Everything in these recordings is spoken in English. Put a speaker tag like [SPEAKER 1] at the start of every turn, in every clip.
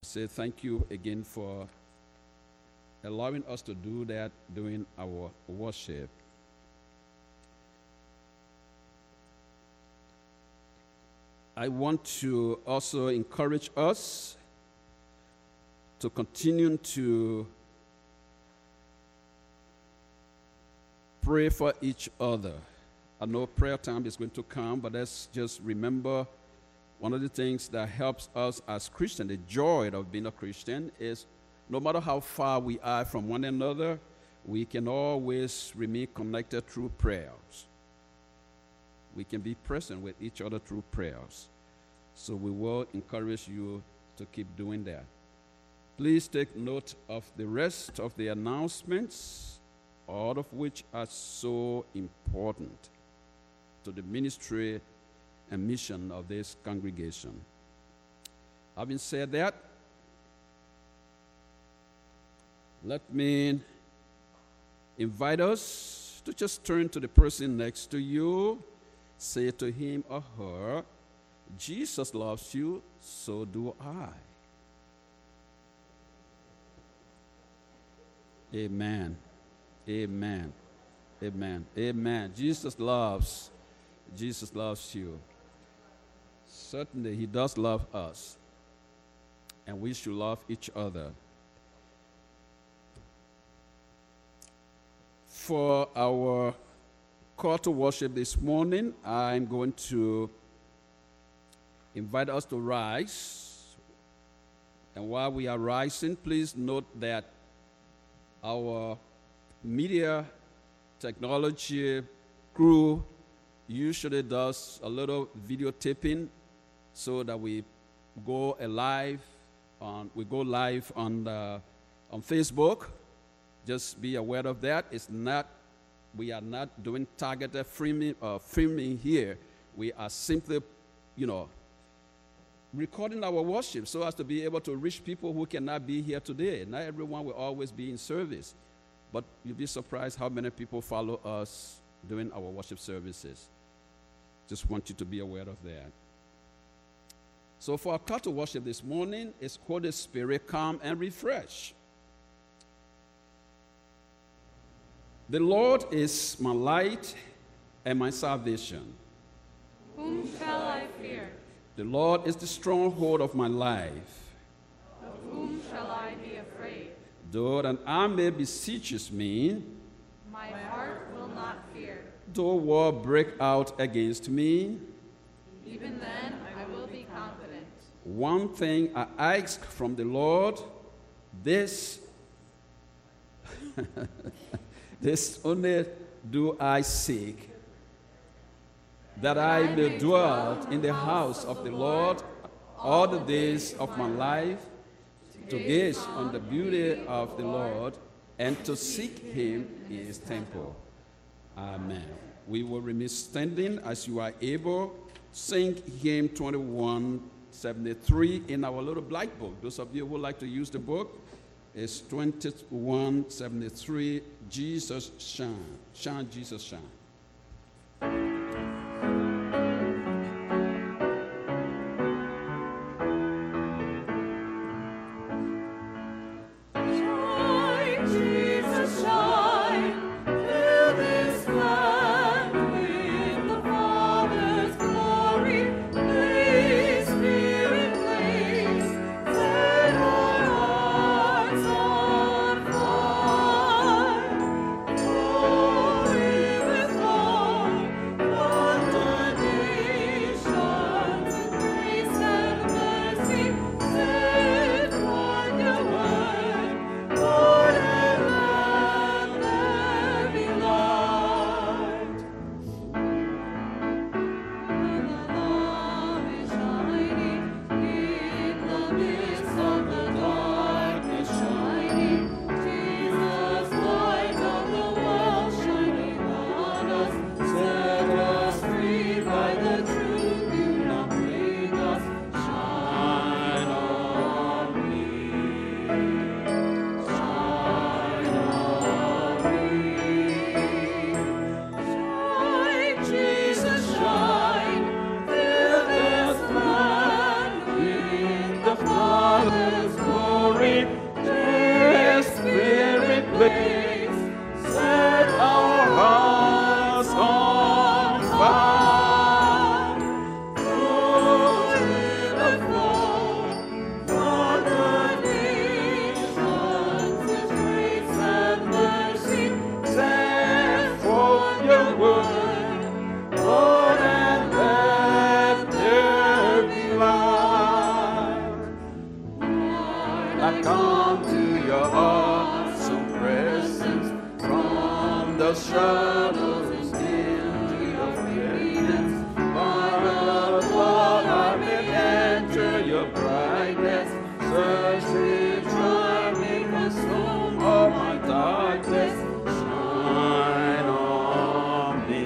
[SPEAKER 1] Say thank you again for allowing us to do that during our worship. I want to also encourage us to continue to pray for each other. I know prayer time is going to come, but let's just remember one of the things that helps us as Christians, the joy of being a Christian, is no matter how far we are from one another, we can always remain connected through prayers. We can be present with each other through prayers. So we will encourage you to keep doing that. Please take note of the rest of the announcements, all of which are so important to the ministry and mission of this congregation. Having said that, let me invite us to just turn to the person next to you, say to him or her, Jesus loves you, so do I. Amen. Amen. Amen. Amen. Jesus loves you. Certainly, he does love us, and we should love each other. For our call to worship this morning, I'm going to invite us to rise. And while we are rising, please note that our media technology crew usually does a little videotaping so that we go live on Facebook. Just be aware of that. We are not doing targeted filming here. We are simply, recording our worship so as to be able to reach people who cannot be here today. Not everyone will always be in service, but you'll be surprised how many people follow us during our worship services. Just want you to be aware of that. So for our call to worship this morning is Holy Spirit, come and refresh. The Lord is my light and my salvation.
[SPEAKER 2] Whom shall I fear?
[SPEAKER 1] The Lord is the stronghold of my life.
[SPEAKER 2] Of whom shall I be afraid?
[SPEAKER 1] Though an army besieges me,
[SPEAKER 2] my heart will not fear.
[SPEAKER 1] Though war break out against me,
[SPEAKER 2] even then I will be confident.
[SPEAKER 1] One thing I ask from the Lord, this only do I seek, that I may dwell in the house of the Lord all the days of my life, to gaze on the beauty of the Lord and to seek him in his temple. Amen. We will remain standing as you are able. Sing hymn 2173 in our little black book. Those of you who would like to use the book, it's 2173, Jesus Shine. Shine, Jesus Shine.
[SPEAKER 3] With
[SPEAKER 1] I come to your awesome presence from the shadows into your presence. But Lord, I may enter your brightness, search me, try me, consume all my darkness. Shine on me,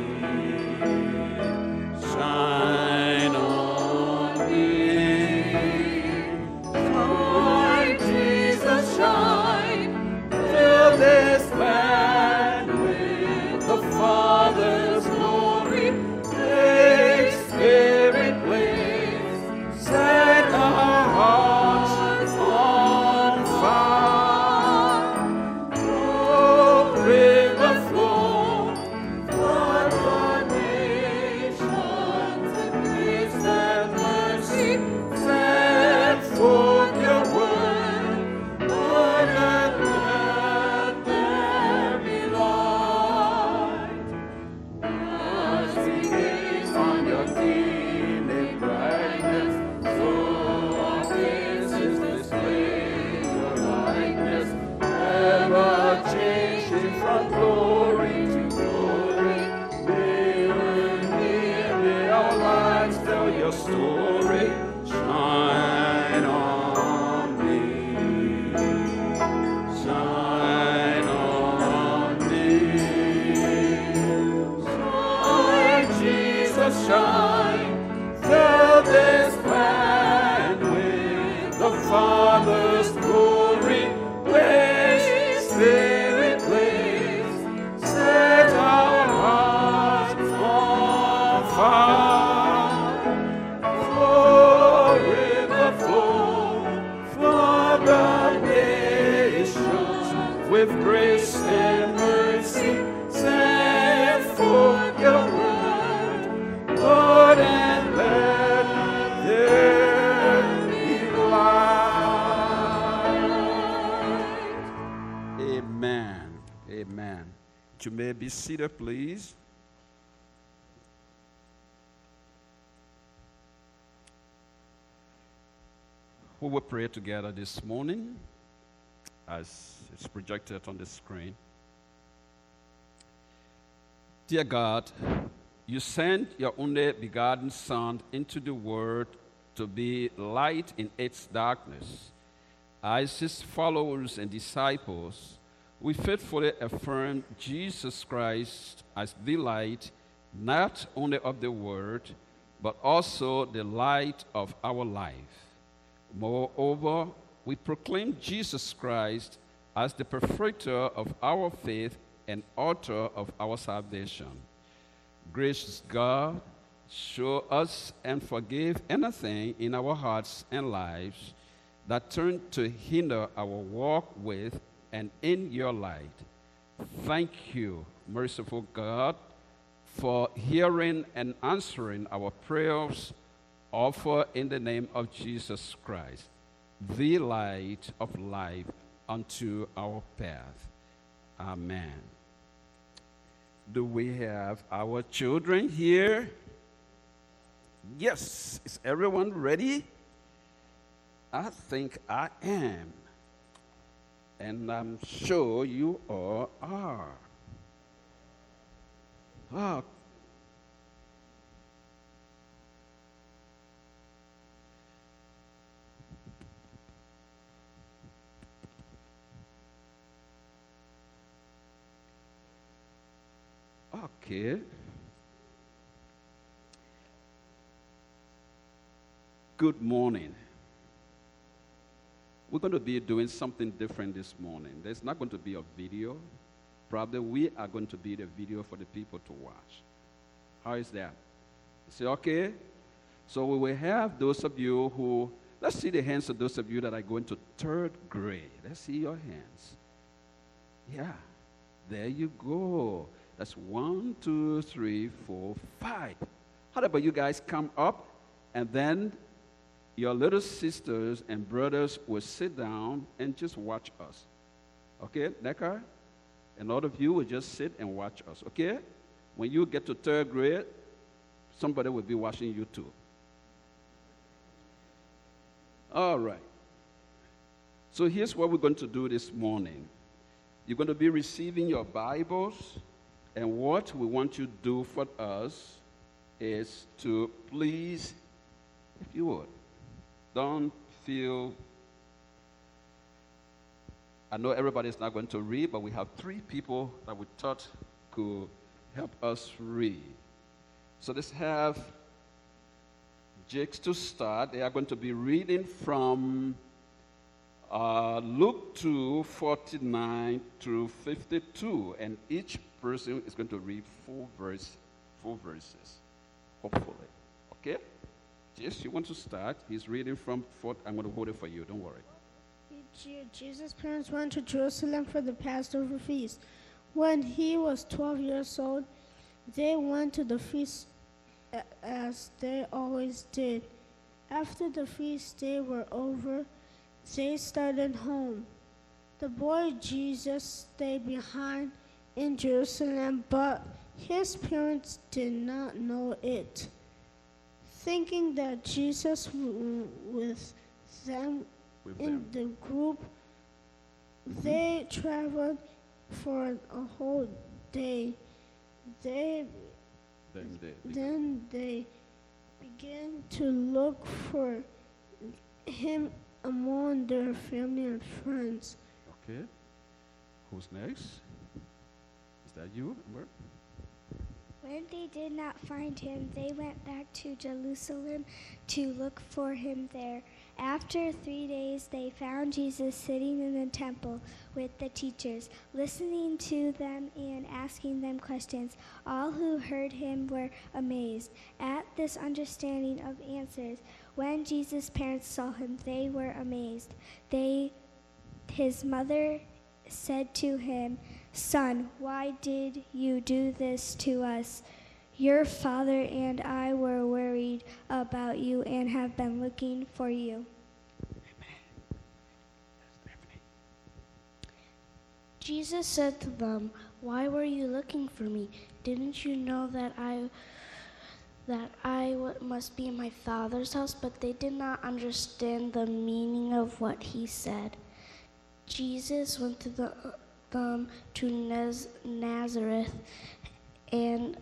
[SPEAKER 1] shine on me. Shine, Jesus, shine. Fill this land with the Father's glory. Great Spirit, please set our hearts on fire. Oh, river flow, flood the nations in peace and mercy. Set forth your word, Lord, and let there be light. As we gaze on your kingly brightness, so our faces display your likeness, ever changing from glory to glory. May our lives tell your story. Shine on me, shine on me. Shine, Jesus, shine. Fill this land with the Father's glory. Blaze, Spirit, blaze. Set our hearts on fire. Flow, river, flow. Flood the nations with grace and mercy. Send forth your word, Lord, and let there be light. Amen. Amen. You may be seated, please. We will pray together this morning as it's projected on the screen. Dear God, you sent your only begotten Son into the world to be light in its darkness. As his followers and disciples, we faithfully affirm Jesus Christ as the light, not only of the world, but also the light of our life. Moreover, we proclaim Jesus Christ as the perfecter of our faith and author of our salvation. Gracious God, show us and forgive anything in our hearts and lives that turn to hinder our walk with and in your light. Thank you, merciful God, for hearing and answering our prayers offered in the name of Jesus Christ, the light of life unto our path. Amen. Do we have our children here? Yes. Is everyone ready? I think I am. And I'm sure you all are. Oh. Okay. Good morning. We're going to be doing something different this morning. There's not going to be a video. Probably we are going to be the video for the people to watch. How is that? Is it okay? So we will have those of you who, let's see the hands of those of you that are going to third grade. Let's see your hands. Yeah, there you go. That's 1, 2, 3, 4, 5. How about you guys come up, and then your little sisters and brothers will sit down and just watch us. Okay, Neckar? And all of you will just sit and watch us, okay? When you get to third grade, somebody will be watching you too. All right. So here's what we're going to do this morning. You're going to be receiving your Bibles, and what we want you to do for us is to please, if you would, don't feel, I know everybody's not going to read, but we have 3 people that we thought could help us read. So let's have Jakes to start. They are going to be reading from Luke 2, 49 through 52, and each person is going to read 4 verses, hopefully. Okay? Yes, you want to start? He's reading from 4. I'm going to hold it for you. Don't worry.
[SPEAKER 3] Each year, Jesus' parents went to Jerusalem for the Passover feast. When he was 12 years old, they went to the feast as they always did. After the feast day were over, they started home. The boy Jesus stayed behind in Jerusalem, but his parents did not know it. Thinking that Jesus with them in the group, they traveled for a whole day. Then they began to look for him among their family and friends.
[SPEAKER 1] Okay. Who's next? Is that you, Amber?
[SPEAKER 4] When they did not find him, they went back to Jerusalem to look for him there. After 3 days, they found Jesus sitting in the temple with the teachers, listening to them and asking them questions. All who heard him were amazed at this understanding of answers. When Jesus' parents saw him, they were amazed. His mother said to him, "Son, why did you do this to us? Your father and I were worried about you and have been looking for you."
[SPEAKER 5] Jesus said to them, "Why were you looking for me? Didn't you know that I must be in my Father's house?" But they did not understand the meaning of what he said. Jesus went to Nazareth and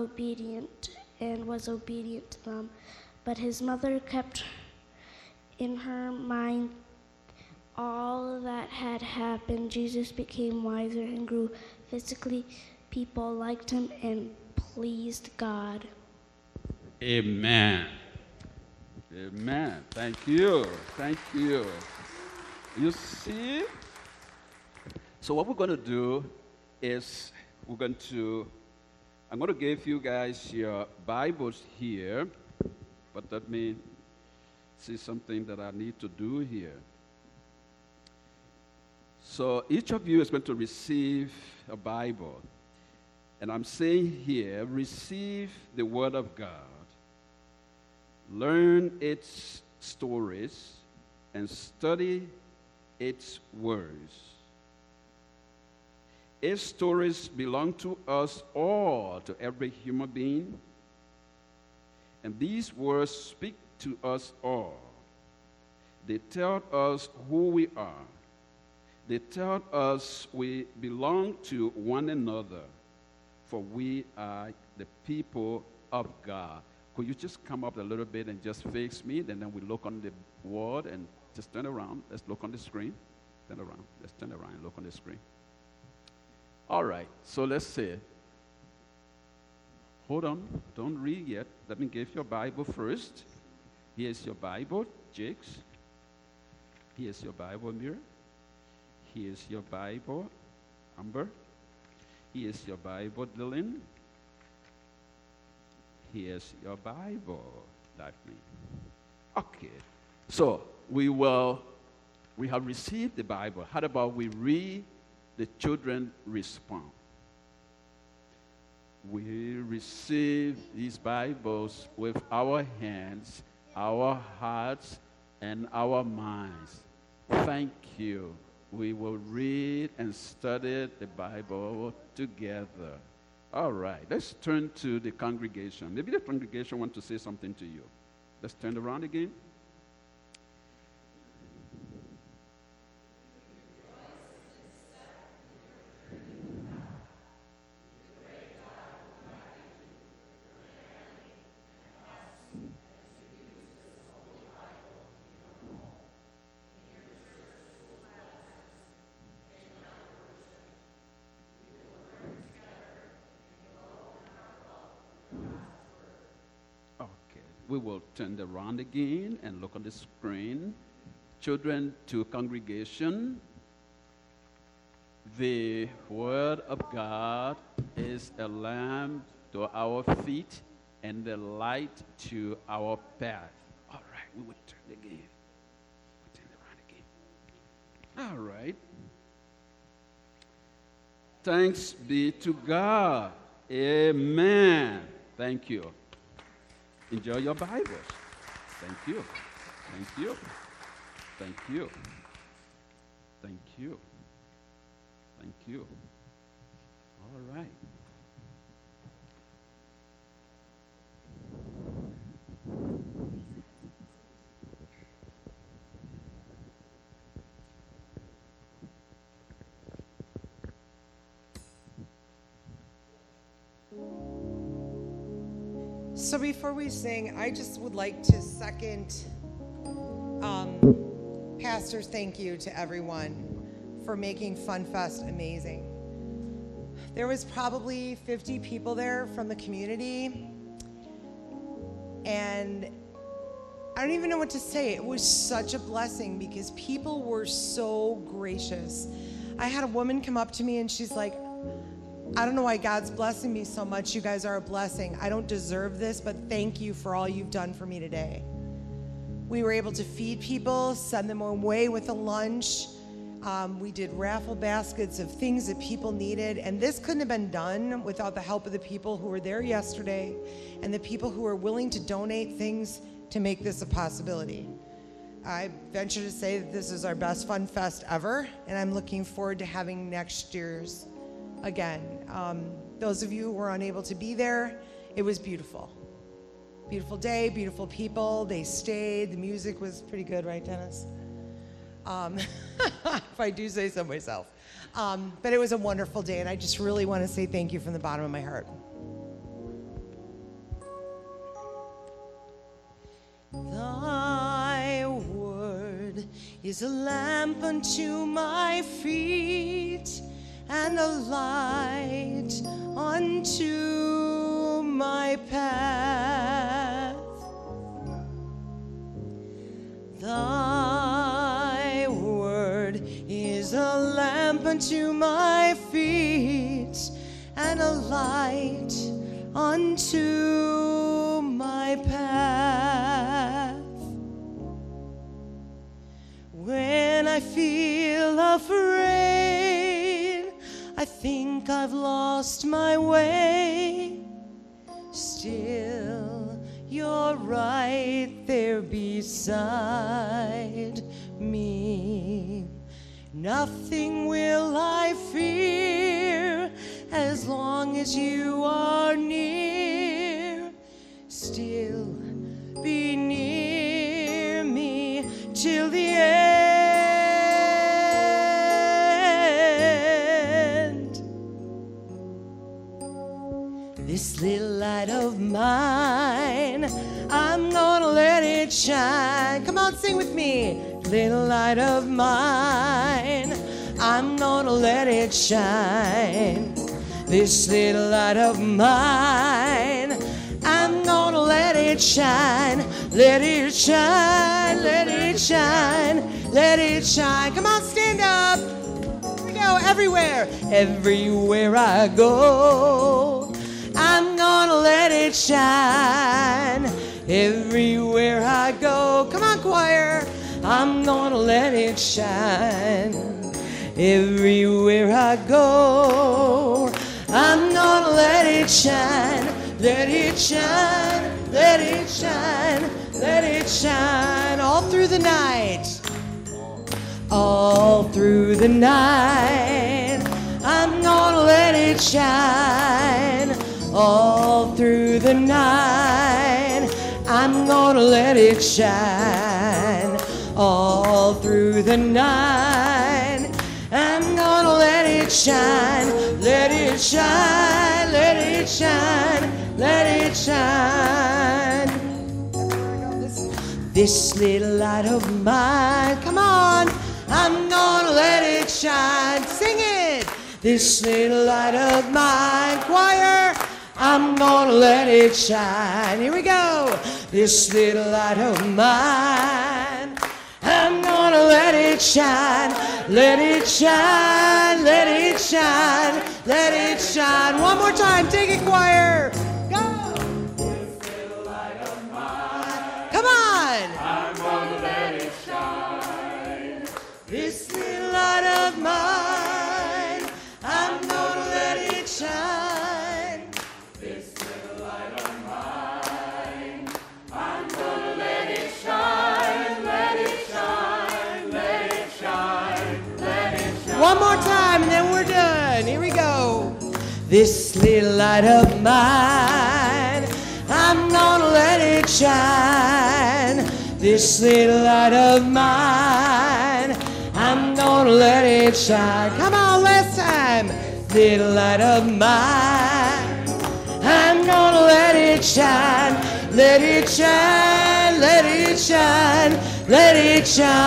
[SPEAKER 5] was obedient to them. But his mother kept in her mind all that had happened. Jesus became wiser and grew physically. People liked him and pleased God.
[SPEAKER 1] Amen. Amen. Thank you. Thank you. You see? So what we're going to do is I'm going to give you guys your Bibles here, but let me see something that I need to do here. So each of you is going to receive a Bible. And I'm saying here, receive the Word of God, learn its stories, and study its words. Its stories belong to us all, to every human being. And these words speak to us all. They tell us who we are. They tell us we belong to one another, for we are the people of God. Could you just come up a little bit and just face me, and then we look on the word and just turn around. Let's look on the screen. Turn around. Let's turn around and look on the screen. All right. So let's see. Hold on. Don't read yet. Let me give your Bible first. Here's your Bible, Jakes. Here's your Bible, Mira. Here's your Bible, Amber. Here's your Bible, Dylan. Here's your Bible, Daphne. Okay. So we have received the Bible. How about we read, the children respond? We receive these Bibles with our hands, our hearts, and our minds. Thank you. We will read and study the Bible together. All right, let's turn to the congregation. Maybe the congregation wants to say something to you. Let's turn around again. we will turn around again and look on the screen. Children to congregation, the Word of God is a lamp to our feet and the light to our path. All right, we will turn again. We turn around again. All right. Thanks be to God. Amen. Thank you. Enjoy your Bibles. Thank you. Thank you. Thank you. Thank you. Thank you. All right.
[SPEAKER 6] So before we sing, I just would like to second Pastor's thank you to everyone for making Fun Fest amazing. There was probably 50 people there from the community, and I don't even know what to say. It was such a blessing because people were so gracious. I had a woman come up to me and she's like, I don't know why God's blessing me so much. You guys are a blessing. I don't deserve this, but thank you for all you've done for me today. We were able to feed people, send them away with a lunch. We did raffle baskets of things that people needed, and this couldn't have been done without the help of the people who were there yesterday and the people who are willing to donate things to make this a possibility. I venture to say that this is our best Fun Fest ever, and I'm looking forward to having next year's again. Those of you who were unable to be there, it was beautiful. Beautiful day, beautiful people. They stayed. The music was pretty good, right, Dennis? If I do say so myself. But it was a wonderful day, and I just really want to say thank you from the bottom of my heart. Thy word is a lamp unto my feet and a light unto my path. Thy word is a lamp unto my feet and a light unto my path. When I feel afraid, I think I've lost my way. Still, you're right there beside me. Nothing will I fear as long as you are near. Still, be near me till the end. This little light of mine, I'm gonna let it shine. Come on, sing with me. Little light of mine, I'm gonna let it shine. This little light of mine, I'm gonna let it shine. Let it shine, let it shine, let it shine. Come on, stand up. Here we go, everywhere. Everywhere I go, I'm gonna let it shine. Everywhere I go, come on, choir, I'm gonna let it shine. Everywhere I go, I'm gonna let it shine. Let it shine, let it shine, let it shine. All through the night, all through the night, I'm gonna let it shine. All through the night, I'm gonna let it shine. All through the night, I'm gonna let it shine. Let it shine, let it shine, let it shine. This little light of mine, come on, I'm gonna let it shine. Sing it. This little light of mine, choir, I'm gonna let it shine. Here we go. This little light of mine, I'm gonna let it shine. Let it shine, let it shine, let it shine. One more time, take it, choir. Go. This little light of mine. Come on. I'm gonna let it shine. This little light of mine, I'm gonna let it shine. This little light of mine, I'm gonna let it shine, let it shine, let it shine, let it shine. One more time and then we're done. Here we go. This little light of mine, I'm gonna let it shine. This little light of mine, I'm gonna let it shine. Come on, last time. Little light of mine, I'm gonna let it shine. Let it shine, let it shine, let it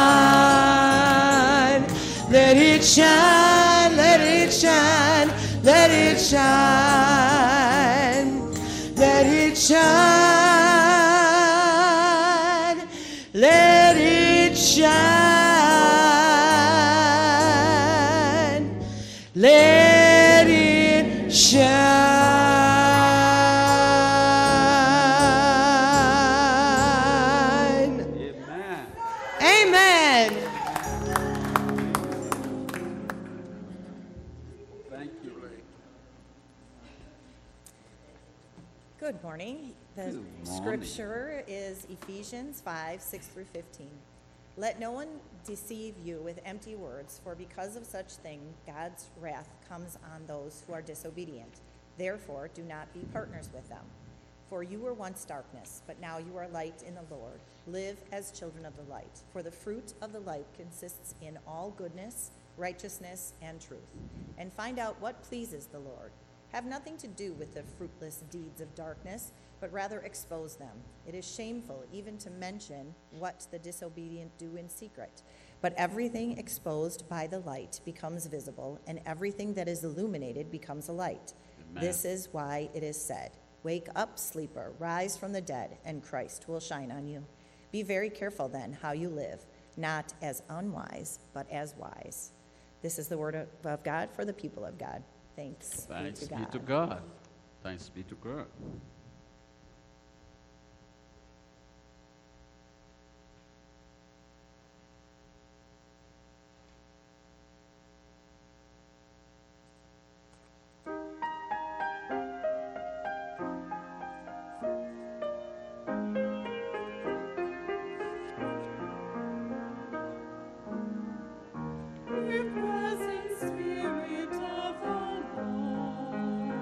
[SPEAKER 6] shine. Let it shine, let it shine, let it shine. Let it shine, let it shine, let it shine.
[SPEAKER 1] Amen.
[SPEAKER 6] Amen.
[SPEAKER 1] Thank you, Ray.
[SPEAKER 7] Good morning. The
[SPEAKER 1] Good morning.
[SPEAKER 7] scripture is Ephesians 5:6-15. Let no one deceive you with empty words, for because of such thing God's wrath comes on those who are disobedient. Therefore, do not be partners with them. For you were once darkness, but now you are light in the Lord. Live as children of the light, for the fruit of the light consists in all goodness, righteousness, and truth. And find out what pleases the Lord. Have nothing to do with the fruitless deeds of darkness, but rather expose them. It is shameful even to mention what the disobedient do in secret. But everything exposed by the light becomes visible, and everything that is illuminated becomes a light.
[SPEAKER 1] Amen.
[SPEAKER 7] This is why it is said, "Wake up, sleeper, rise from the dead, and Christ will shine on you." Be very careful then how you live, not as unwise, but as wise. This is the word of God for the people of God. Thanks
[SPEAKER 1] Thanks
[SPEAKER 7] be to
[SPEAKER 1] be
[SPEAKER 7] God.
[SPEAKER 1] to God. Thanks be to God.
[SPEAKER 8] Present Spirit of the Lord,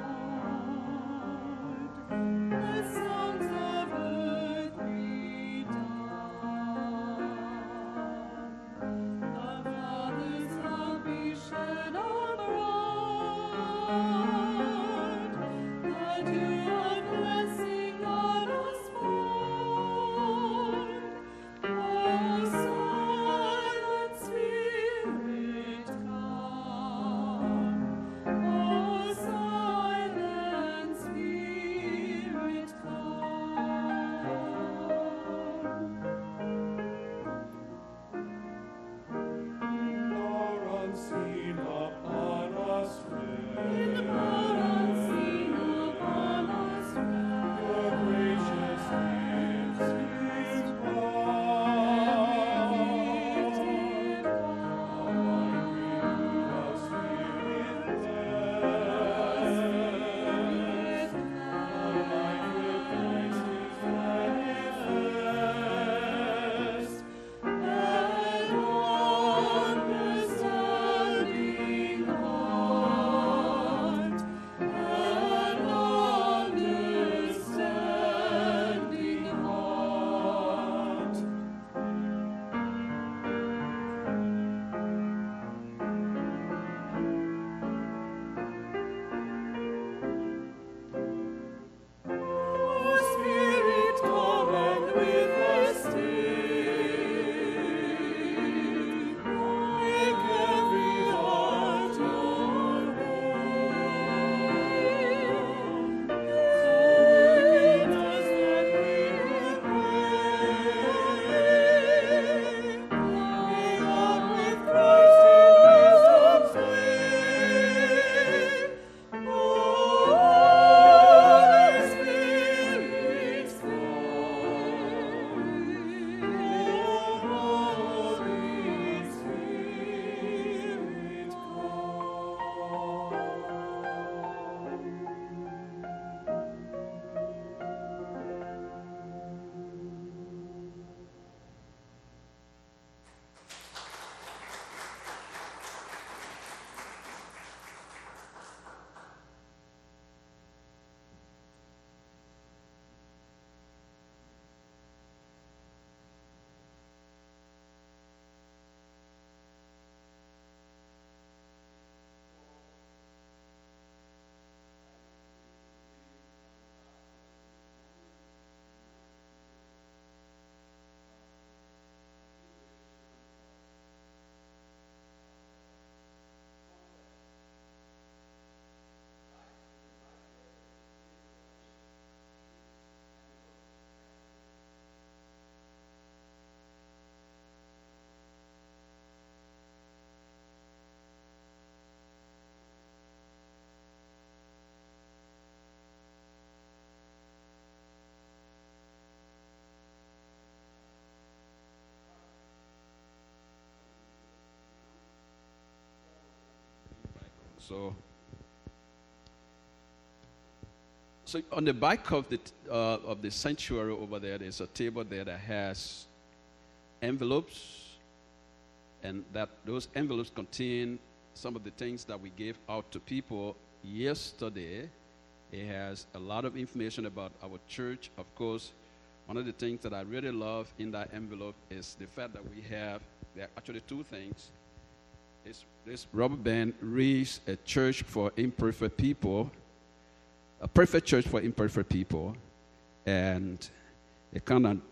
[SPEAKER 1] So on the back of the sanctuary over there, there's a table there that has envelopes, and that those envelopes contain some of the things that we gave out to people yesterday. It has a lot of information about our church. Of course, one of the things that I really love in that envelope is the fact that there are actually two things. This rubber band reads a church for imperfect people, a perfect church for imperfect people, and it kind of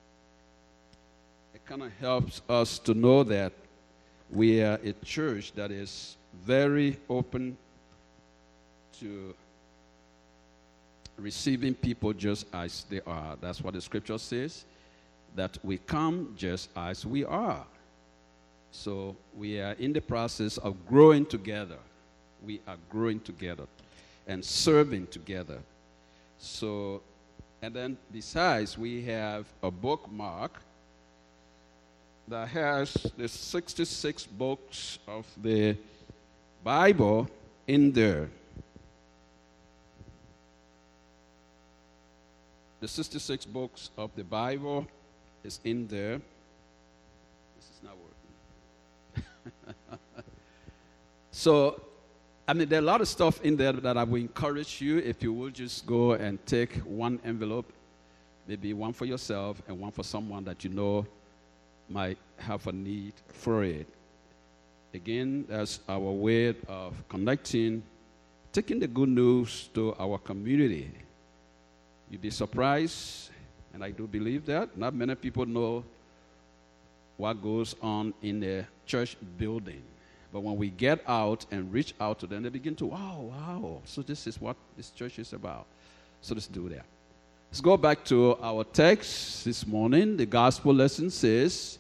[SPEAKER 1] helps us to know that we are a church that is very open to receiving people just as they are. That's what the scripture says, that we come just as we are. So we are in the process of growing together. We are growing together and serving together. So, and then besides, we have a bookmark that has the 66 books of the Bible in there. The 66 books of the Bible is in there. This is not working. So, I mean, there are a lot of stuff in there that I will encourage you, if you will just go and take one envelope, maybe one for yourself and one for someone that you know might have a need for it. Again, that's our way of connecting, taking the good news to our community. You'd be surprised, and I do believe that, not many people know what goes on in the church building. But when we get out and reach out to them, they begin to, wow, so this is what this church is about. So let's do that. Let's go back to our text this morning. The gospel lesson says,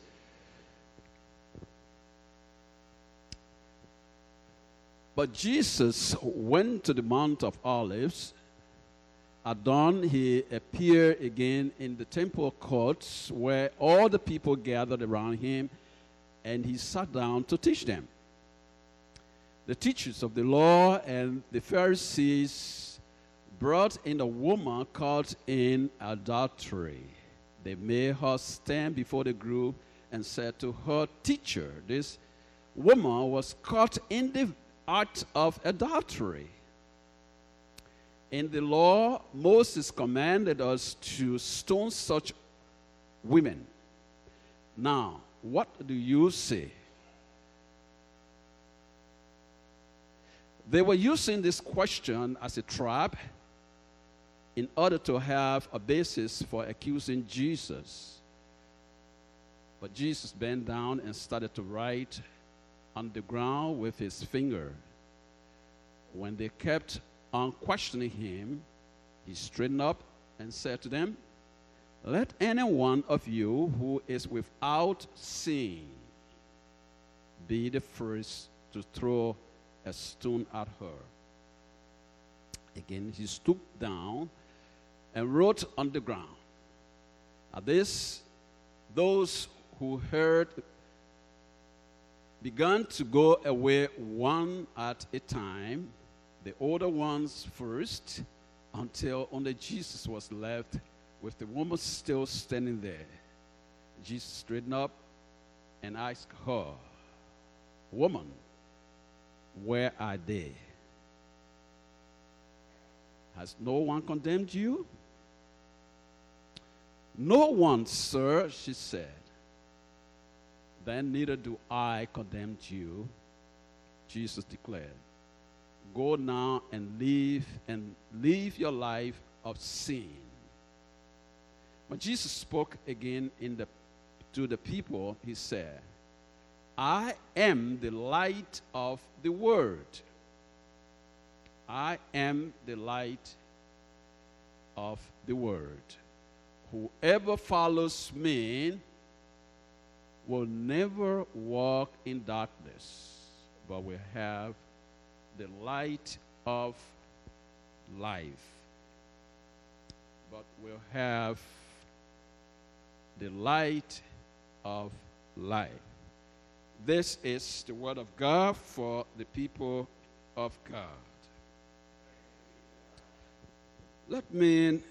[SPEAKER 1] but Jesus went to the Mount of Olives. At dawn, he appeared again in the temple courts where all the people gathered around him, and he sat down to teach them. The teachers of the law and the Pharisees brought in a woman caught in adultery. They made her stand before the group and said to her, "Teacher, this woman was caught in the act of adultery. In the law, Moses commanded us to stone such women. Now, what do you say?" They were using this question as a trap in order to have a basis for accusing Jesus. But Jesus bent down and started to write on the ground with his finger. When they kept on questioning him, he straightened up and said to them, "Let any one of you who is without sin be the first to throw a stone at her." Again, he stooped down and wrote on the ground. At this, those who heard began to go away one at a time, the older ones first, until only Jesus was left with the woman still standing there. Jesus straightened up and asked her, "Woman, where are they? Has no one condemned you?" "No one, sir," she said. "Then neither do I condemn you," Jesus declared. "Go now and live your life of sin." When Jesus spoke again to the people, he said, "I am the light of the world. I am the light of the world. Whoever follows me will never walk in darkness, but will have the light of life." But will have the light of life. This is the word of God for the people of God. Let me,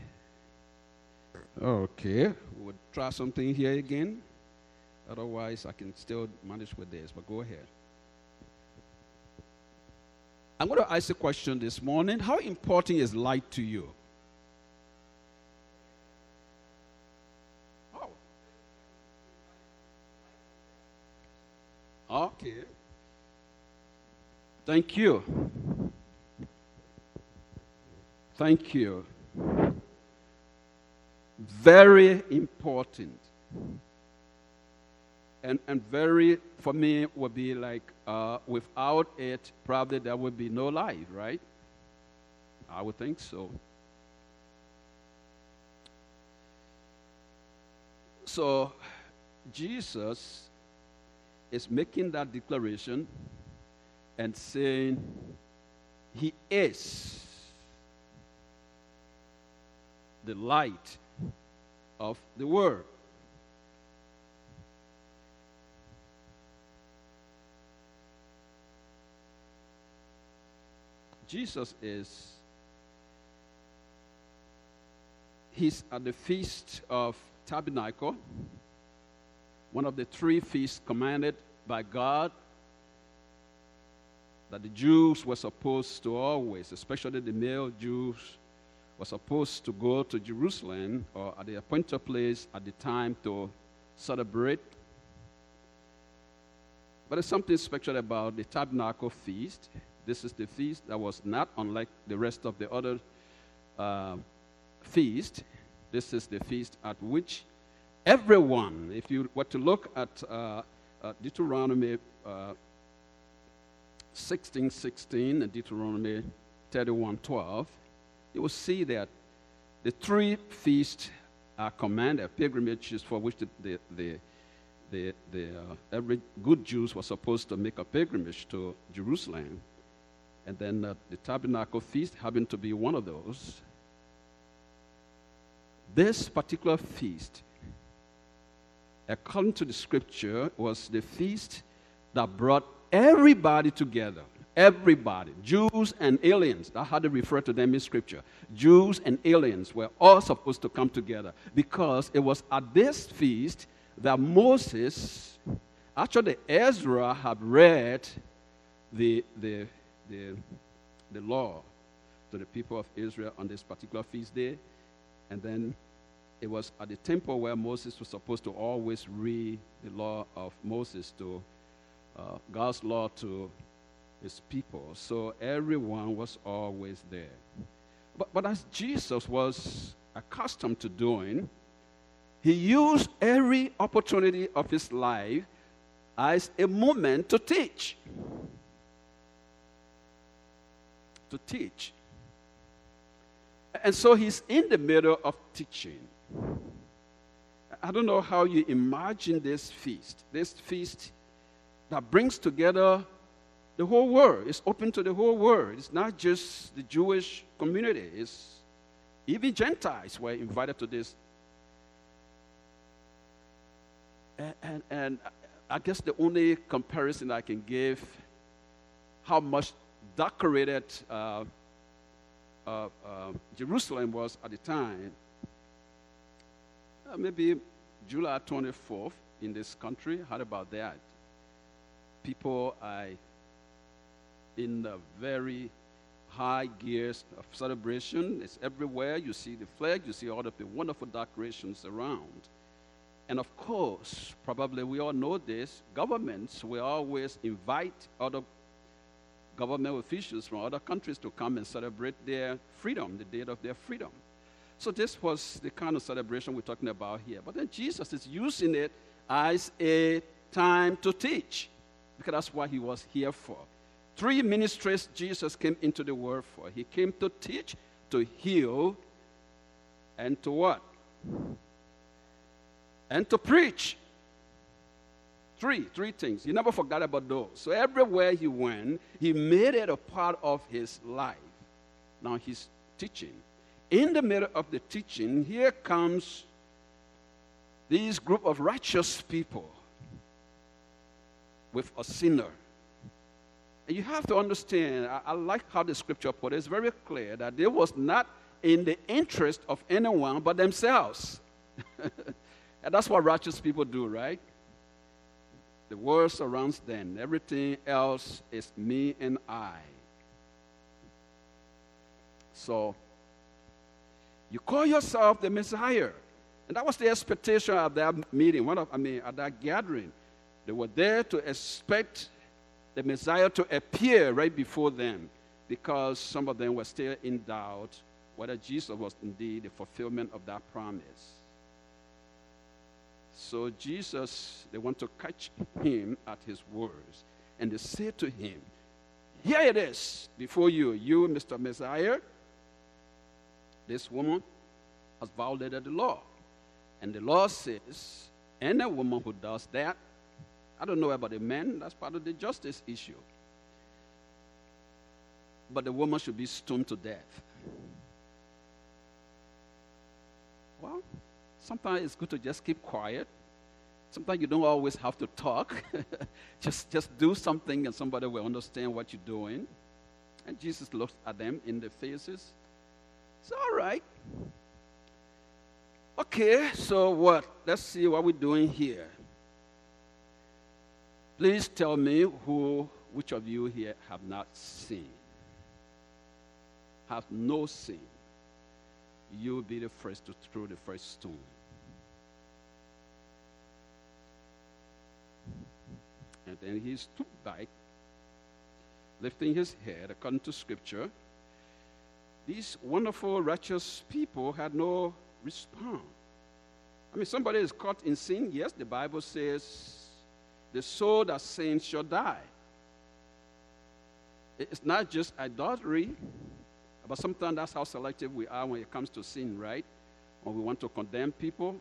[SPEAKER 1] okay, we'll try something here again. Otherwise, I can still manage with this, but go ahead. I'm going to ask a question this morning. How important is light to you? Oh. Okay. Thank you. Thank you. Very important. And very, for me, would be like, without it, probably there would be no life, right? I would think so. So, Jesus is making that declaration and saying, He is the light of the world. Jesus he's at the Feast of Tabernacle, one of the 3 feasts commanded by God that the Jews were supposed to always, especially the male Jews, were supposed to go to Jerusalem or at the appointed place at the time to celebrate. But there's something special about the Tabernacle Feast. This is the feast that was not unlike the rest of the other feast. This is the feast at which everyone, if you were to look at Deuteronomy 16:16 and Deuteronomy 31:12, you will see that the 3 feasts are commanded, pilgrimages for which every good Jews were supposed to make a pilgrimage to Jerusalem. And then the Tabernacle Feast happened to be one of those. This particular feast, according to the scripture, was the feast that brought everybody together. Everybody, Jews and aliens. That's how they refer to them in scripture. Jews and aliens were all supposed to come together because it was at this feast that Moses, actually Ezra, had read the law to the people of Israel on this particular feast day. And then it was at the temple where Moses was supposed to always read the law of Moses, to God's law to his people. So everyone was always there. But as Jesus was accustomed to doing, he used every opportunity of his life as a moment to teach. To teach. And so he's in the middle of teaching. I don't know how you imagine this feast that brings together the whole world. It's open to the whole world. It's not just the Jewish community. It's even Gentiles were invited to this. And I guess the only comparison I can give, how much decorated Jerusalem was at the time, maybe July 24th in this country. How about that? People are in the very high gears of celebration. It's everywhere. You see the flag. You see all of the wonderful decorations around. And of course, probably we all know this, governments will always invite other government officials from other countries to come and celebrate their freedom, the date of their freedom. So this was the kind of celebration we're talking about here. But then Jesus is using it as a time to teach, because that's what he was here for. 3 ministries Jesus came into the world for. He came to teach, to heal, and to what? And to preach. Three things. He never forgot about those. So everywhere he went, he made it a part of his life. Now he's teaching. In the middle of the teaching, here comes this group of righteous people with a sinner. And you have to understand, I like how the scripture put it. It's very clear that it was not in the interest of anyone but themselves. And that's what righteous people do, right? The world surrounds them. Everything else is me and I. So, you call yourself the Messiah. And that was the expectation at that meeting, at that gathering. They were there to expect the Messiah to appear right before them, because some of them were still in doubt whether Jesus was indeed the fulfillment of that promise. So Jesus, they want to catch him at his words. And they say to him, here it is before you, Mr. Messiah. This woman has violated the law. And the law says, any woman who does that, I don't know about the men, that's part of the justice issue. But the woman should be stoned to death. Well, sometimes it's good to just keep quiet. Sometimes you don't always have to talk. just do something and somebody will understand what you're doing. And Jesus looks at them in the faces. It's all right. Okay, so what? Let's see what we're doing here. Please tell me which of you here have not sinned? Have no sin. You will be the first to throw the first stone. And then he stood back, lifting his head according to Scripture. These wonderful, righteous people had no response. I mean, somebody is caught in sin. Yes, the Bible says the soul that sins shall die. It's not just idolatry, but sometimes that's how selective we are when it comes to sin, right? When we want to condemn people.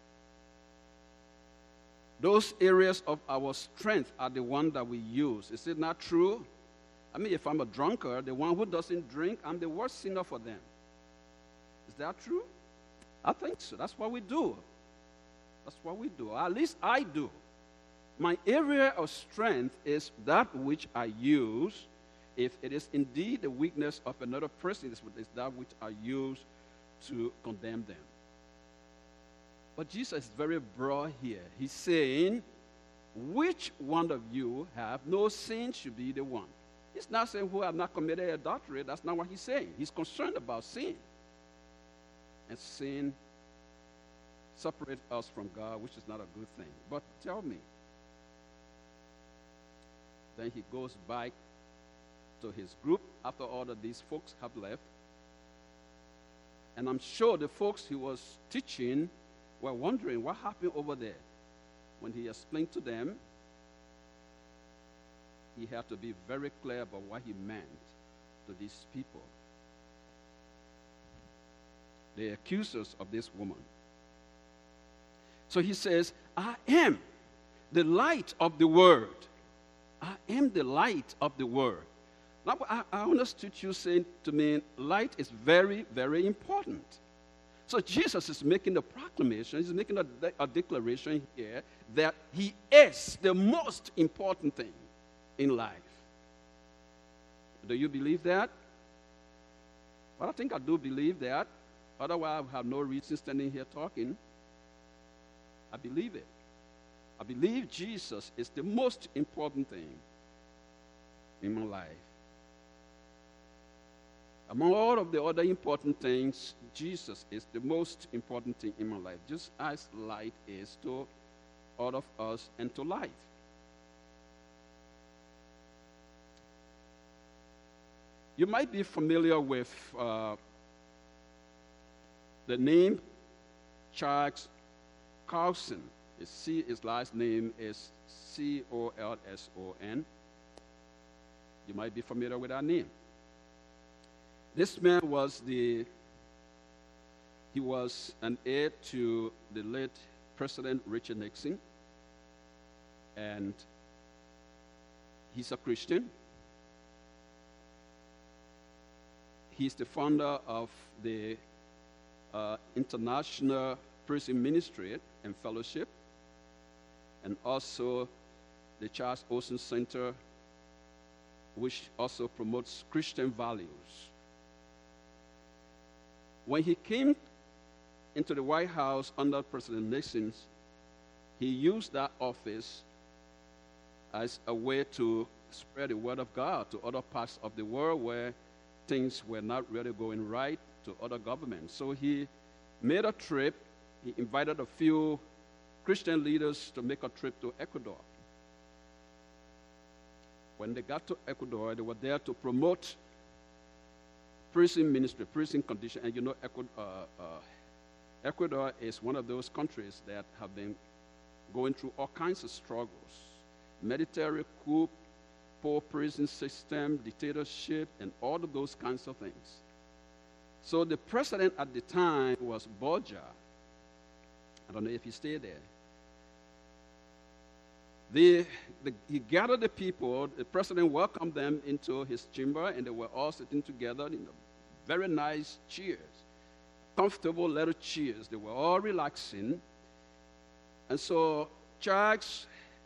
[SPEAKER 1] Those areas of our strength are the ones that we use. Is it not true? I mean, if I'm a drunkard, the one who doesn't drink, I'm the worst sinner for them. Is that true? I think so. That's what we do. That's what we do. At least I do. My area of strength is that which I use. If it is indeed the weakness of another person, it's that which I use to condemn them. But Jesus is very broad here. He's saying, which one of you have no sin should be the one. He's not saying who have not committed adultery. That's not what he's saying. He's concerned about sin. And sin separates us from God, which is not a good thing. But tell me. Then he goes back to his group after all of these folks have left. And I'm sure the folks he was teaching were wondering what happened over there. When he explained to them, he had to be very clear about what he meant to these people. The accusers of this woman. So he says, I am the light of the world. I am the light of the world. Now, I understood you saying to me, light is very, very important. So Jesus is making a proclamation, he's making a declaration here that he is the most important thing in life. Do you believe that? Well, I think I do believe that. Otherwise, I have no reason standing here talking. I believe it. I believe Jesus is the most important thing in my life. Among all of the other important things, Jesus is the most important thing in my life, just as light is to all of us and to life. You might be familiar with the name Charles Colson. His last name is Colson. You might be familiar with that name. This man was an heir to the late President Richard Nixon, and he's a Christian. He's the founder of the International Prison Ministry and Fellowship, and also the Charles Colson Center, which also promotes Christian values. When he came into the White House under President Nixon, he used that office as a way to spread the word of God to other parts of the world where things were not really going right, to other governments. So he made a trip. He invited a few Christian leaders to make a trip to Ecuador. When they got to Ecuador, they were there to promote prison ministry, prison condition. And you know, Ecuador is one of those countries that have been going through all kinds of struggles. Military coup, poor prison system, dictatorship, and all of those kinds of things. So the president at the time was Borgia. I don't know if he stayed there. He gathered the people. The president welcomed them into his chamber, and they were all sitting together in very nice chairs, comfortable leather chairs. They were all relaxing. And so Charles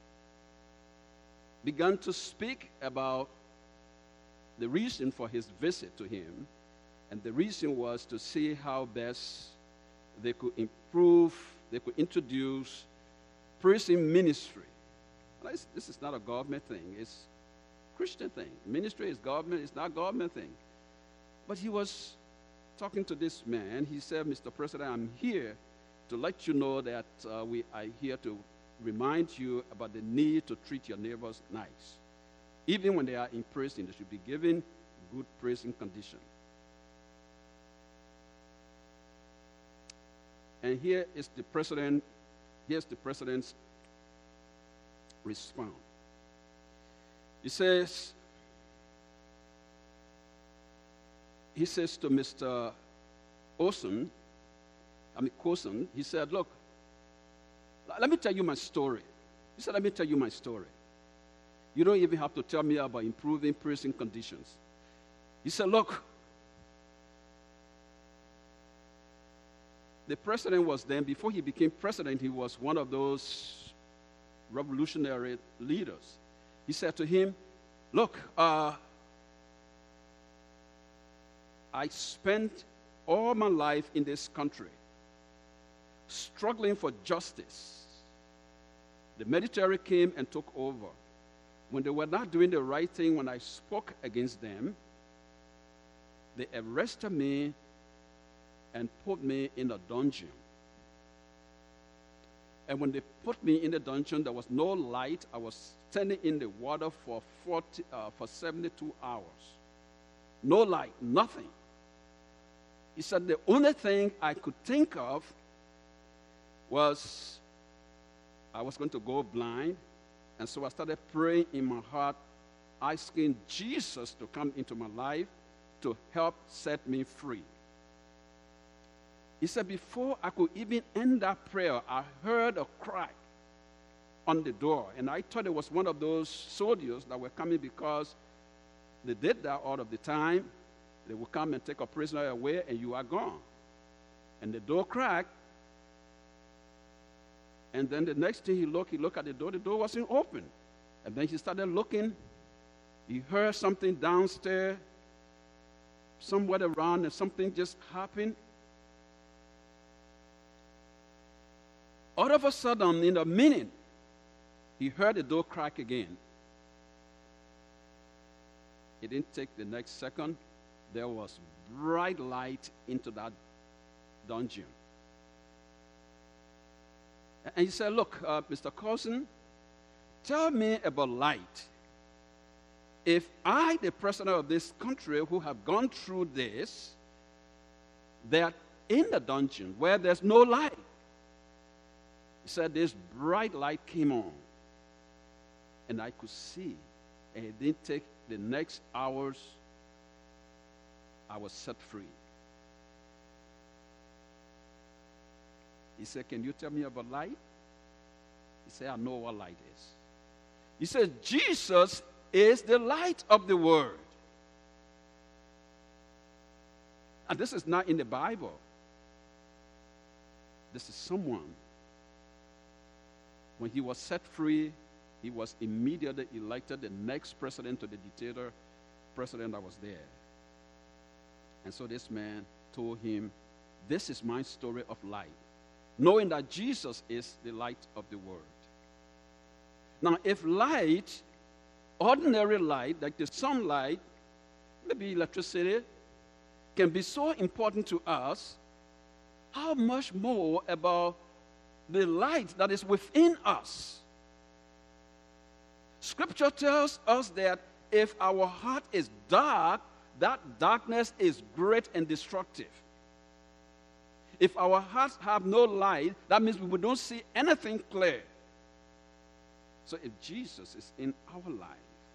[SPEAKER 1] began to speak about the reason for his visit to him. And the reason was to see how best they could improve, they could introduce prison ministry. This is not a government thing. It's a Christian thing. Ministry is government. It's not a government thing. But he was talking to this man. He said, Mr. President, I'm here to let you know that we are here to remind you about the need to treat your neighbors nice. Even when they are in prison, they should be given good prison condition. And here's the president's response. He says to Mr. Coulson, he said, look, let me tell you my story. He said, let me tell you my story. You don't even have to tell me about improving prison conditions. He said, look, the president was then, before he became president, he was one of those revolutionary leaders. He said to him, look, I spent all my life in this country struggling for justice. The military came and took over. When they were not doing the right thing, when I spoke against them, they arrested me and put me in a dungeon. And when they put me in the dungeon, there was no light. I was standing in the water for 72 hours. No light, nothing. He said the only thing I could think of was I was going to go blind. And so I started praying in my heart, asking Jesus to come into my life to help set me free. He said, before I could even end that prayer, I heard a cry on the door. And I thought it was one of those soldiers that were coming because they did that all of the time. They would come and take a prisoner away, and you are gone. And the door cracked. And then the next thing he looked at the door wasn't open. And then he started looking. He heard something downstairs, somewhere around, and something just happened. All of a sudden, in a minute, he heard the door crack again. It didn't take the next second. There was bright light into that dungeon. And he said, look, Mr. Coulson, tell me about light. If I, the president of this country, who have gone through this, they're in the dungeon where there's no light. He said this bright light came on, and I could see. And it didn't take the next hours, I was set free. He said, can you tell me about light? He said, I know what light is. He said, Jesus is the light of the world. And this is not in the Bible. This is someone, when he was set free, he was immediately elected the next president to the dictator president that was there. And so this man told him, this is my story of life, knowing that Jesus is the light of the world. Now, if light, ordinary light, like the sunlight, maybe electricity, can be so important to us, how much more about the light that is within us? Scripture tells us that if our heart is dark, that darkness is great and destructive. If our hearts have no light, that means we don't see anything clear. So if Jesus is in our life,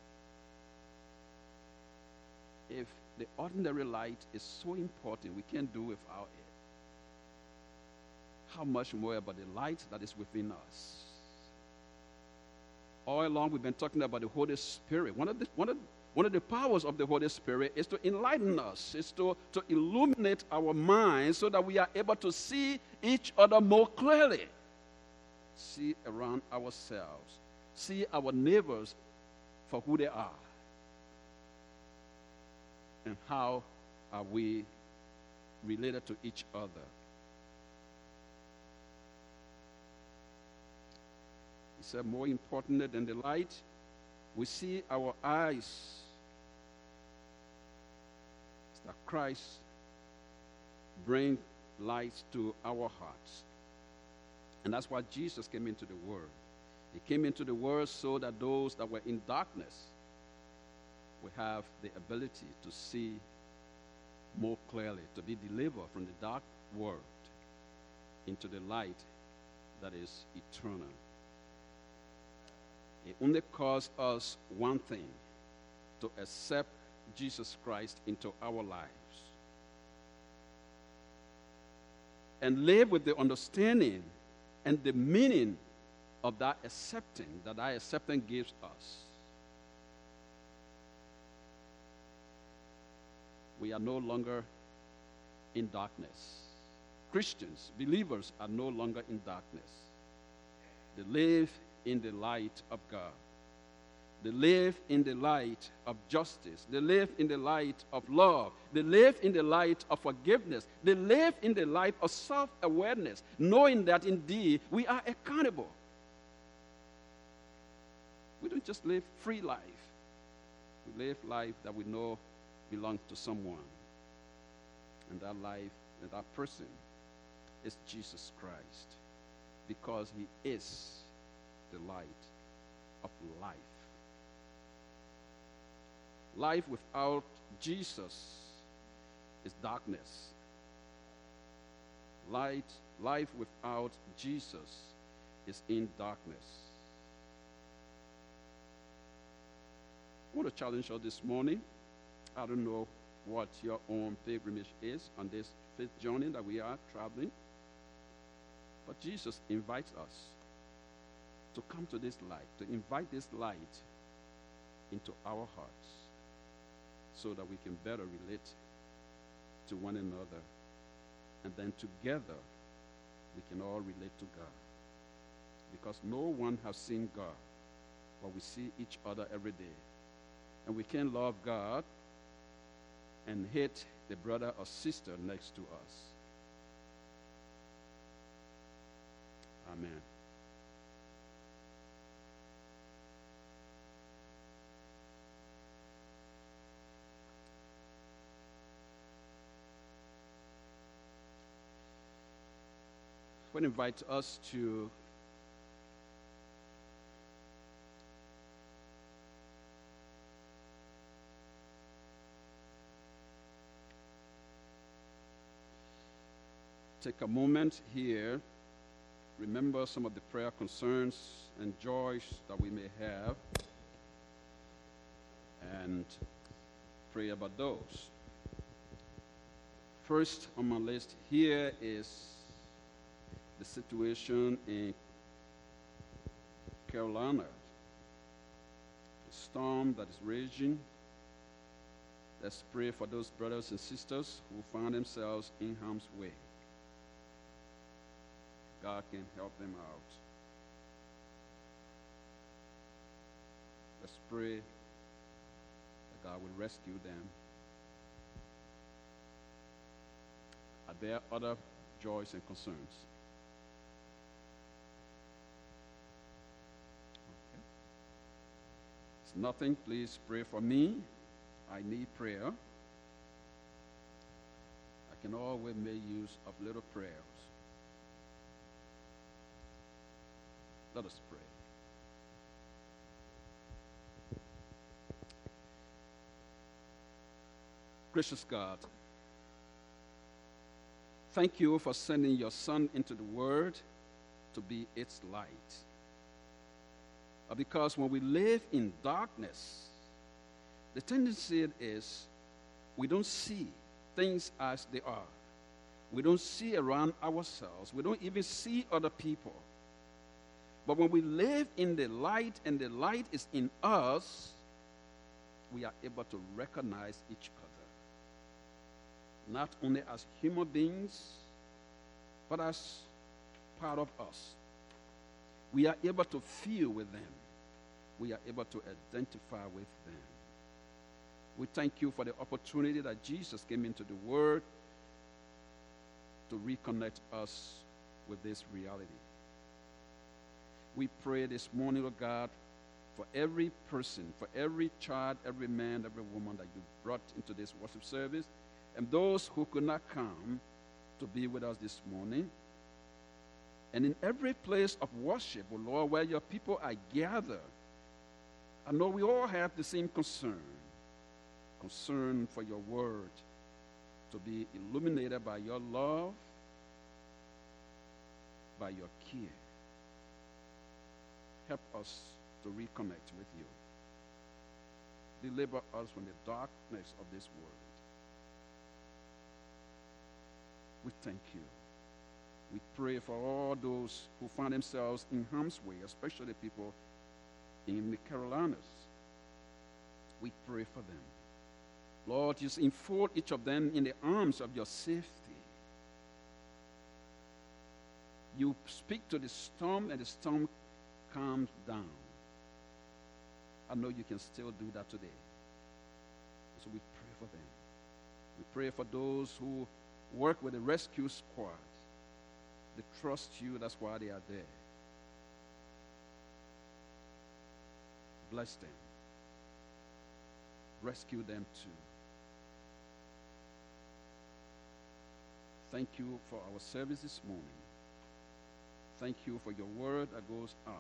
[SPEAKER 1] if the ordinary light is so important, we can't do without it, how much more about the light that is within us? All along, we've been talking about the Holy Spirit. One of the powers of the Holy Spirit is to enlighten us, is to illuminate our minds so that we are able to see each other more clearly, see around ourselves, see our neighbors for who they are, and how are we related to each other. He said, more important than the light, we see our eyes. It's that Christ bring light to our hearts. And that's why Jesus came into the world. He came into the world so that those that were in darkness will have the ability to see more clearly, to be delivered from the dark world into the light that is eternal. It only costs us one thing, to accept Jesus Christ into our lives and live with the understanding and the meaning of that acceptance gives us. We are no longer in darkness. Christians, believers, are no longer in darkness. They live in the light of God. They live in the light of justice. They live in the light of love. They live in the light of forgiveness. They live in the light of self-awareness, knowing that indeed we are accountable. We don't just live free life. We live life that we know belongs to someone. And that life, and that person is Jesus Christ, because he is the light of life. Life without Jesus is darkness. Life without Jesus is in darkness. I want to challenge you this morning. I don't know what your own pilgrimage is on this faith journey that we are traveling, but Jesus invites us to come to this light, to invite this light into our hearts so that we can better relate to one another, and then together we can all relate to God. Because no one has seen God, but we see each other every day. And we can love God and hate the brother or sister next to us. Amen. I would invite us to take a moment here, remember some of the prayer concerns and joys that we may have, and pray about those. First on my list here is the situation in Carolina, the storm that is raging. Let's pray for those brothers and sisters who find themselves in harm's way. God can help them out. pray that God will rescue them. Are there other joys and concerns? Okay. It's nothing. Please pray for me. I need prayer. I can always make use of little prayers. Let us pray. Gracious God, thank you for sending your Son into the world to be its light. Because when we live in darkness, the tendency is we don't see things as they are. We don't see around ourselves. We don't even see other people. But when we live in the light and the light is in us, we are able to recognize each other. Not only as human beings, but as part of us. We are able to feel with them. We are able to identify with them. We thank you for the opportunity that Jesus came into the world to reconnect us with this reality. We pray this morning, Lord God, for every person, for every child, every man, every woman that you brought into this worship service, and those who could not come to be with us this morning. And in every place of worship, oh Lord, where your people are gathered, I know we all have the same concern for your word to be illuminated by your love, by your care. Help us to reconnect with you. Deliver us from the darkness of this world. We thank you. We pray for all those who find themselves in harm's way, especially people in the Carolinas. We pray for them. Lord, just enfold each of them in the arms of your safety. You speak to the storm, and the storm calms down. I know you can still do that today. So we pray for them. We pray for those who work with the rescue squad. They trust you, that's why they are there. Bless them. Rescue them too. Thank you for our service this morning. Thank you for your word that goes out.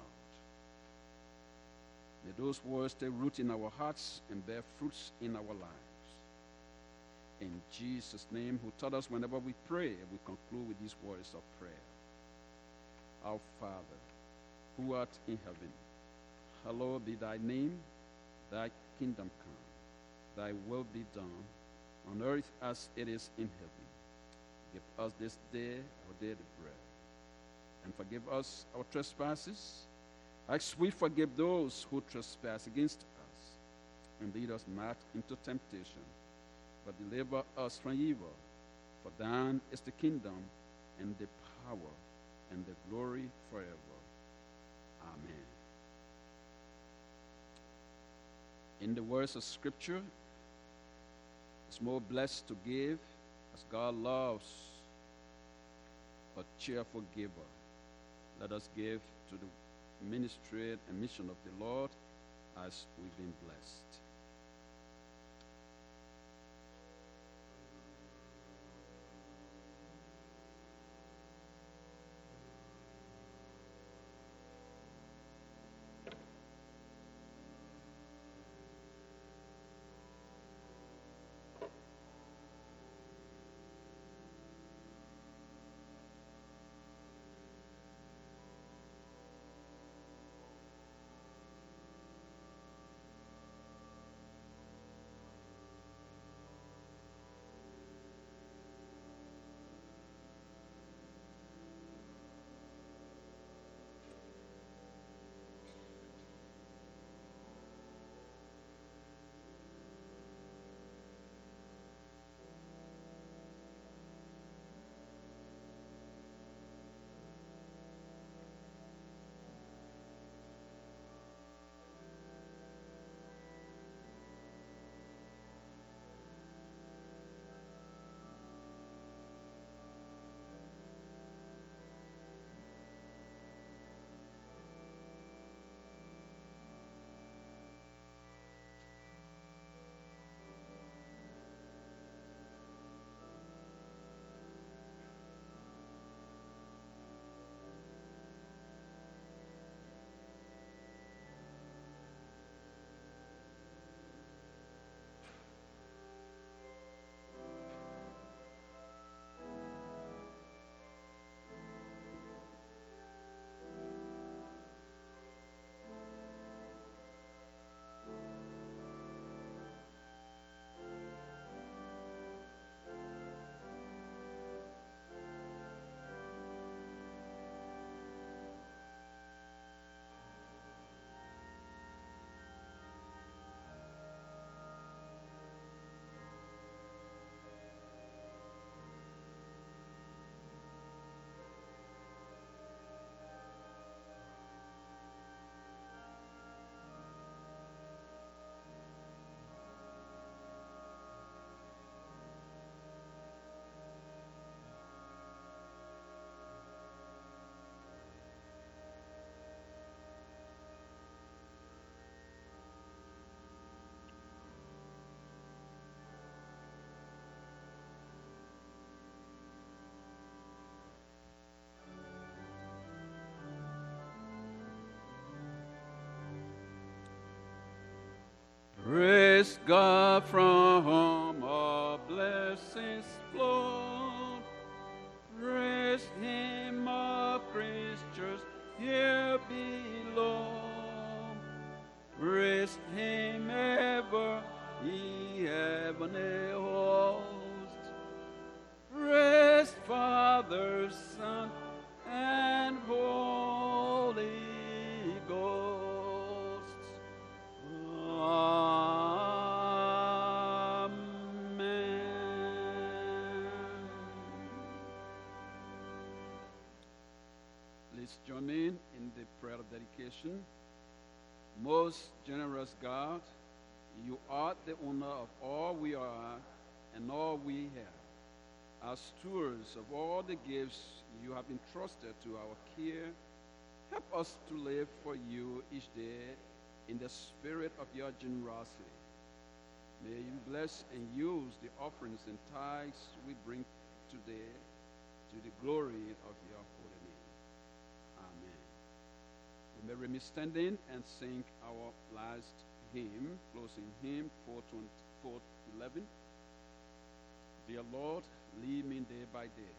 [SPEAKER 1] May those words take root in our hearts and bear fruits in our lives. In Jesus' name, who taught us whenever we pray, we conclude with these words of prayer. Our Father, who art in heaven, hallowed be thy name. Thy kingdom come. Thy will be done on earth as it is in heaven. Give us this day our daily bread. And forgive us our trespasses, as we forgive those who trespass against us. And lead us not into temptation, but deliver us from evil. For thine is the kingdom, and the power, and the glory forever. Amen. In the words of Scripture, it's more blessed to give, as God loves a cheerful giver. Let us give to the ministry and mission of the Lord as we've been blessed. Praise God from whom all blessings flow. Praise Him, all creatures here below. Praise Him ever, ye heavenly hosts. Praise Father, Son, and Holy Ghost. Amen. Please join me in the prayer of dedication. Most generous God, you are the owner of all we are and all we have. As stewards of all the gifts you have entrusted to our care, help us to live for you each day in the spirit of your generosity. May you bless and use the offerings and tithes we bring today to the glory of your holy name. Amen. We may remain standing and sing our last hymn, closing hymn 411. Dear Lord, lead me day by day.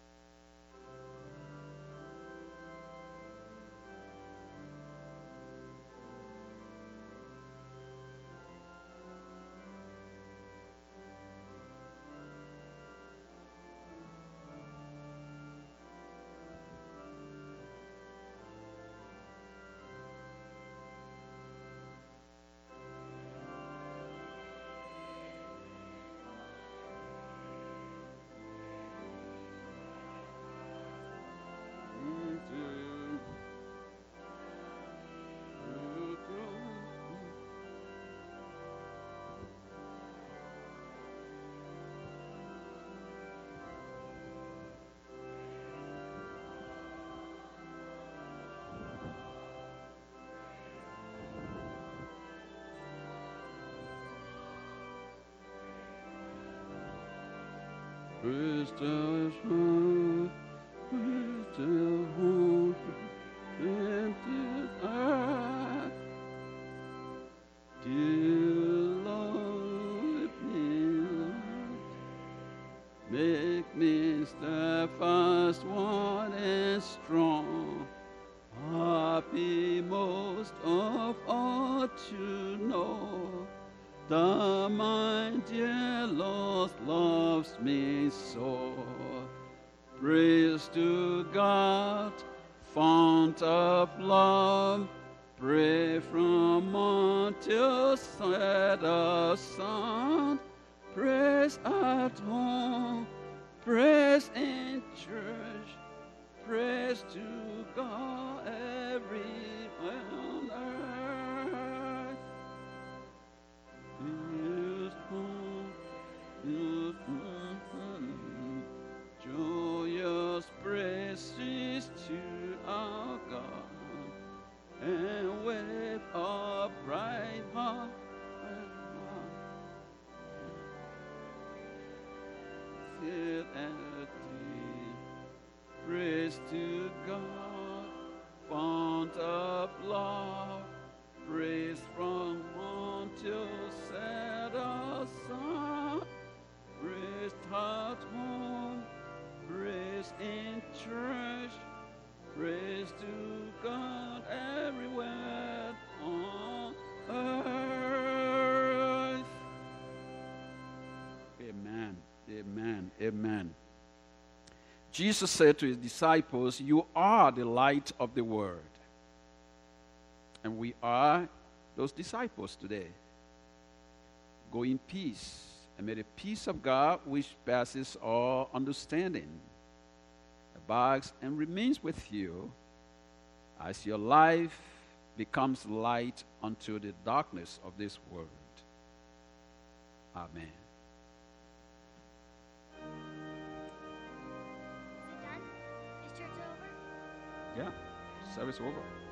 [SPEAKER 1] Crystal smooth, crystal holy, and earth. Dear Lord, make me steadfast, one and strong. Happy most of all to know that my dear Lord loves me so. Praise to God, fount of love. Pray from until set of sun. Praise at home, praise in church. Praise to God everywhere on earth. Joyous praises to our God, and with a bright heart, sit at thee. Praise to God, fount of love. Praise from until set of sun. Praise at home, praise in church. Praise to God everywhere on earth. Amen, amen, amen. Jesus said to his disciples, you are the light of the world. And we are those disciples today. Go in peace, and may the peace of God, which passes all understanding, abides and remains with you as your life becomes light unto the darkness of this world. Amen.
[SPEAKER 4] Is it done? Is church over?
[SPEAKER 1] Yeah, service over.